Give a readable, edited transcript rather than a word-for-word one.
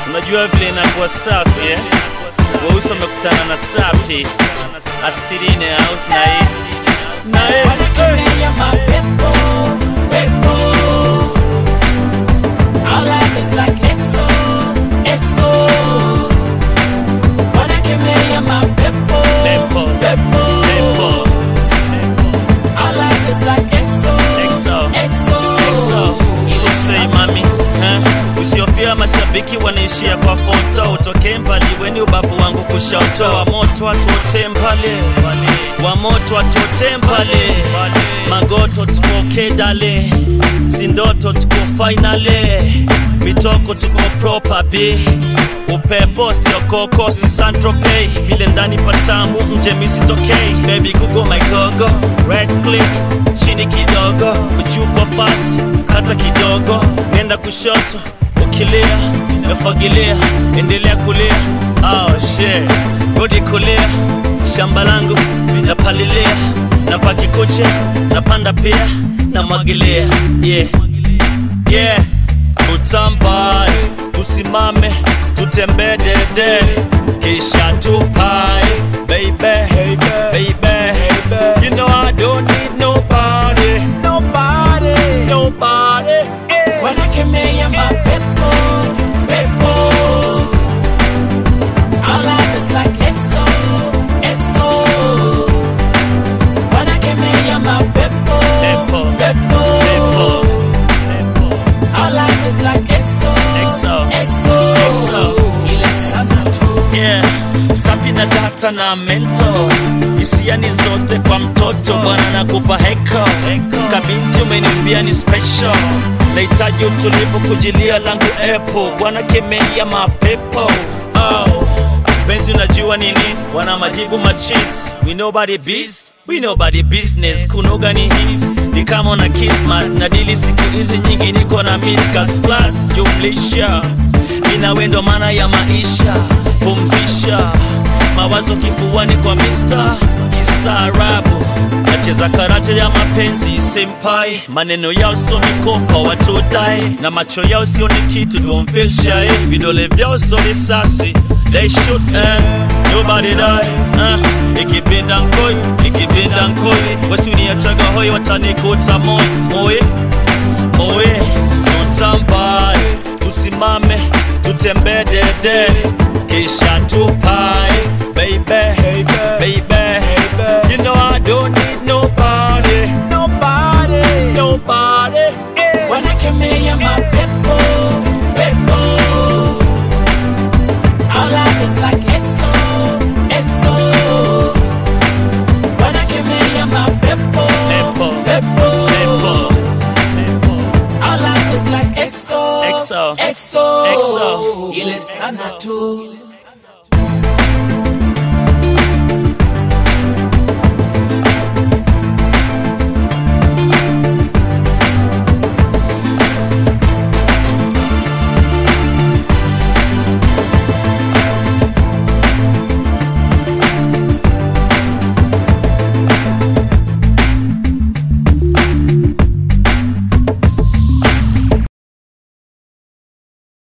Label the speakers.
Speaker 1: Unajua vile inakuwa safi weusi wamekutana na safi asirine house na
Speaker 2: Wanakemea mapepo, pepo. Our life is like EXO, EXO. Wanakemea mapepo,
Speaker 1: pepo,
Speaker 2: pepo. Our life is like EXO,
Speaker 1: EXO,
Speaker 2: EXO.
Speaker 1: Say mami, usiofia mashabiki wanaishia kwa foto. Utoke mbali weni ubavu wangu kushoto. Wa moto atote mbali, wa moto atote mbali. Magoto tuko kedale, sindoto tuko finale. Mitoko tuko proper B. Upepo sio koko si Saint-Tropez. Vile ndani patamu nje Mrs. Okay. Baby Google my gogo, right click chini kidogo, ujuko fast hata kidogo. Nenda kushoto ukilia nafagilia, endelea kulia. Oh shit, rudi kulia. Shamba langu napalilia, napaki kuche, napanda pia namwagilia. Yeah utambai, tusimame tutembe dede kisha tupai. Baby, you know I don't need nobody.
Speaker 2: Wanakemea mapepo, pepo. Our life is like EXO, EXO. Wanakemea mapepo, pepo. Our life is like EXO, EXO. Ile sana tu.
Speaker 1: Yeah, sapi na data na mento. Hisia ni zote kwa mtoto. Bwana nakupa heko. Kabinti umeniambia ni special. Nahitaji utulivu kujilia langu epo. Bwana kemea mapepo. Oh, benzi unajua nini? Wana majibu machis. We nobody biz, we nobody business. Kunoga ni hivi, ni kama na kismat. Nadili siku hizi nyingi niko na midcast plus jumlisha. Ina wendo maana ya maisha. Pumzisha mawazo kifuani kwa Mr. Kistaarabu. Nacheza karate ya mapenzi senpai. Maneno yao sio mikopa watu dai, na macho yao sio ni kitu, don't feel shy. Vidole vyao sio risasi, they shoot and nobody die. Ikipinda nkoi wasiniachaga hoi, watanikuta moe. Tutambai, tusimame tutembe dede kisha tupai. Baby, you know I don't need nobody.
Speaker 2: Wanakemea mapepo, pepo. Our life is like EXO, EXO. Wanakemea mapepo, pepo. Our life is like EXO, EXO. Ile sana tu.